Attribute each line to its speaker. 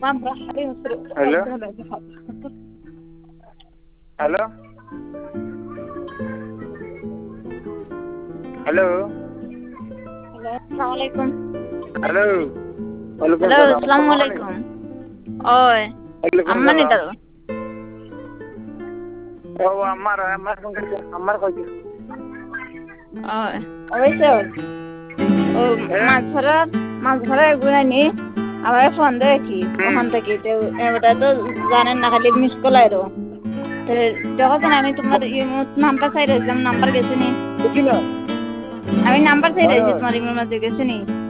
Speaker 1: Hello hello hello
Speaker 2: Assalamu alaikum.
Speaker 1: Hello ওয়ালাইকুম
Speaker 2: Hello,
Speaker 1: সালাম
Speaker 2: assalamu
Speaker 1: আসসালামু
Speaker 2: alaikum.
Speaker 1: আলাইকুম
Speaker 2: Oi,
Speaker 1: ওয়ালাইকুম
Speaker 2: amma ni
Speaker 1: সালাম
Speaker 2: taro.
Speaker 1: ও আমার ফোন করছে আমার কইছে
Speaker 2: Oi. Oise o
Speaker 1: হ্যাঁ
Speaker 2: মাছ ধরা গুনানি আবার ফোন দেয় কি
Speaker 1: হুম
Speaker 2: ওখান থেকে এটা তো জানেন না খালি মিস কল আইরো তো যখন আমি তোমার নাম্বার চাই রয়েছিলাম নাম্বার গেছে নি
Speaker 1: বুঝছি না
Speaker 2: আমি নাম্বার চাই
Speaker 1: হয়
Speaker 2: রয়েছি
Speaker 1: হয়
Speaker 2: তোমার ইমেল মাঝে গেছে নি